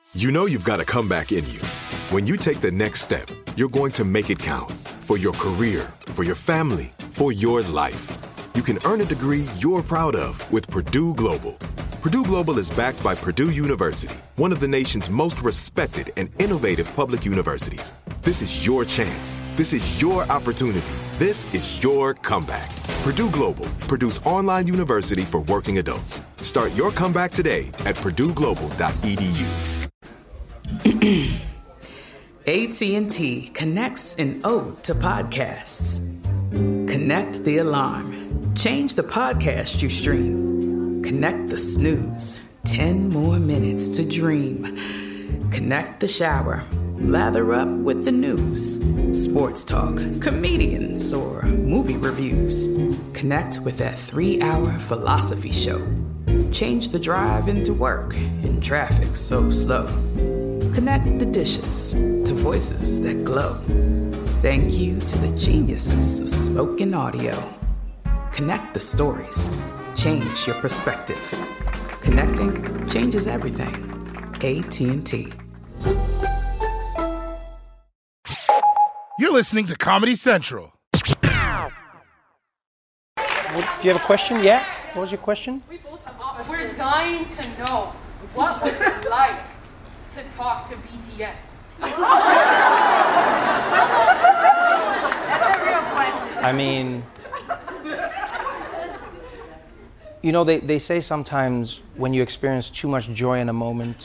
You know you've got a comeback in you. When you take the next step, you're going to make it count. For your career, for your family, for your life. You can earn a degree you're proud of with Purdue Global. Purdue Global is backed by Purdue University, one of the nation's most respected and innovative public universities. This is your chance. This is your opportunity. This is your comeback. Purdue Global, Purdue's online university for working adults. Start your comeback today at purdueglobal.edu. AT&T connects an ode to podcasts. Connect the alarm. Change the podcast you stream. Connect the snooze. 10 more minutes to dream. Connect the shower. Lather up with the news. Sports talk, comedians, or movie reviews. Connect with that 3-hour philosophy show. Change the drive into work in traffic so slow. Connect the dishes to voices that glow. Thank you to the geniuses of spoken audio. Connect the stories. Change your perspective. Connecting changes everything. AT&T. You're listening to Comedy Central. Do you have a question? Yeah? What was your question? We're dying to know, what was it like to talk to BTS? That's a real question. I mean, you know, they say sometimes when you experience too much joy in a moment,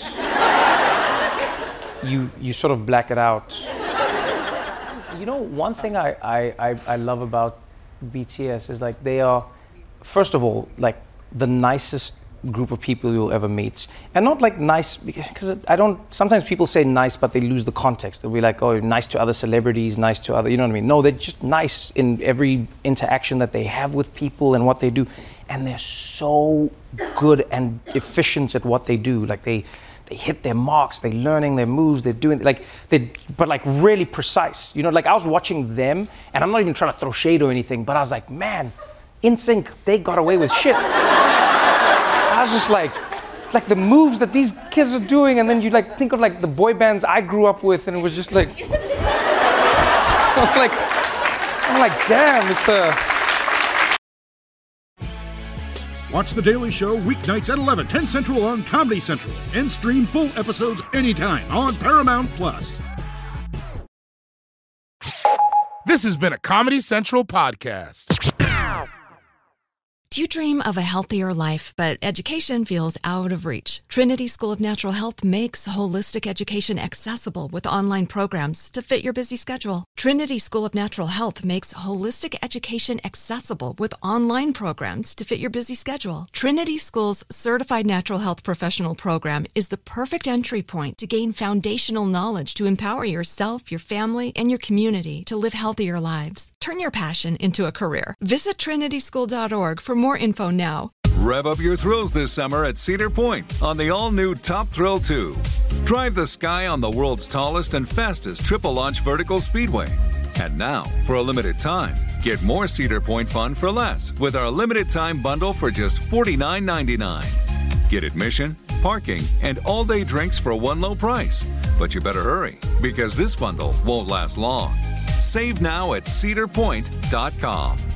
you sort of black it out. You know, one thing I love about BTS is like they are, first of all, like the nicest group of people you'll ever meet. And not like nice, because sometimes people say nice, but they lose the context. They'll be like, oh, nice to other celebrities, nice to other, you know what I mean? No, they're just nice in every interaction that they have with people and what they do. And they're so good and efficient at what they do. Like they hit their marks, they're learning their moves, they're doing, but really precise. You know, like I was watching them, and I'm not even trying to throw shade or anything, but I was like, man, NSYNC, they got away with shit. I was just like the moves that these kids are doing, and then you like think of like the boy bands I grew up with, and it was just like, I'm like, damn, it's a... Watch The Daily Show weeknights at 11, 10 Central on Comedy Central, and stream full episodes anytime on Paramount+. This has been a Comedy Central podcast. Do you dream of a healthier life, but education feels out of reach? Trinity School of Natural Health makes holistic education accessible with online programs to fit your busy schedule. Trinity School of Natural Health makes holistic education accessible with online programs to fit your busy schedule. Trinity School's Certified Natural Health Professional Program is the perfect entry point to gain foundational knowledge to empower yourself, your family, and your community to live healthier lives. Turn your passion into a career. Visit trinityschool.org for more info now. Rev up your thrills this summer at Cedar Point on the all-new Top Thrill 2. Drive the sky on the world's tallest and fastest triple-launch vertical speedway. And now, for a limited time, get more Cedar Point fun for less with our limited-time bundle for just $49.99. Get admission, parking, and all-day drinks for one low price. But you better hurry, because this bundle won't last long. Save now at cedarpoint.com.